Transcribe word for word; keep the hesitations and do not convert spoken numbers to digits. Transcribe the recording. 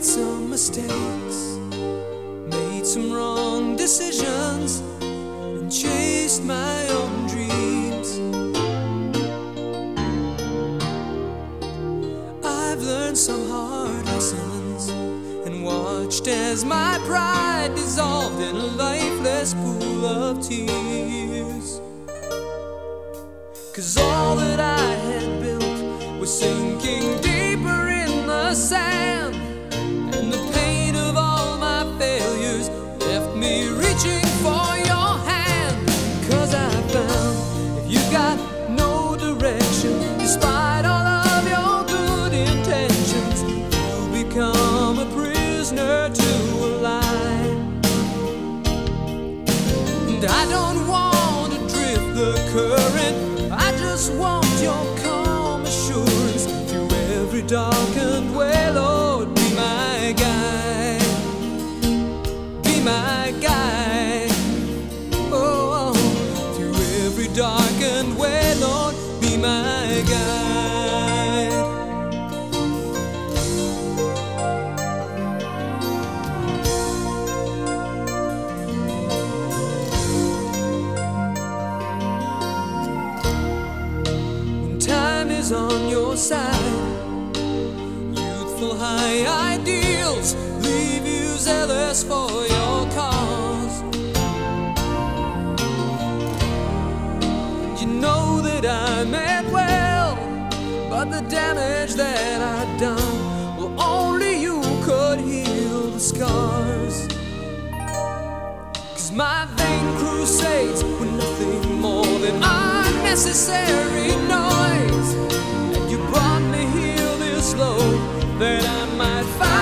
made some mistakes, made some wrong decisions, and chased my own dreams. I've learned some hard lessons and watched as my pride dissolved in a lifeless pool of tears. 'Cause all that I had built was sinking deeper in the sand, and the pain of all my failures left me reaching for your hand. 'Cause I found if you got no direction, despite all of your good intentions, you become a prisoner to a lie. And I don't want to drift the current, I just want your calm assurance through every darkened way. Lord, be my guide, be my guide. Oh, through every darkened way, Lord, be my guide. When time is on your side, youthful high ideals leave you zealous for your cause. You know that I meant well, but the damage that I've done, well, only you could heal the scars. 'Cause my vain crusades were nothing more than unnecessary noise, and you brought me here this low that I might find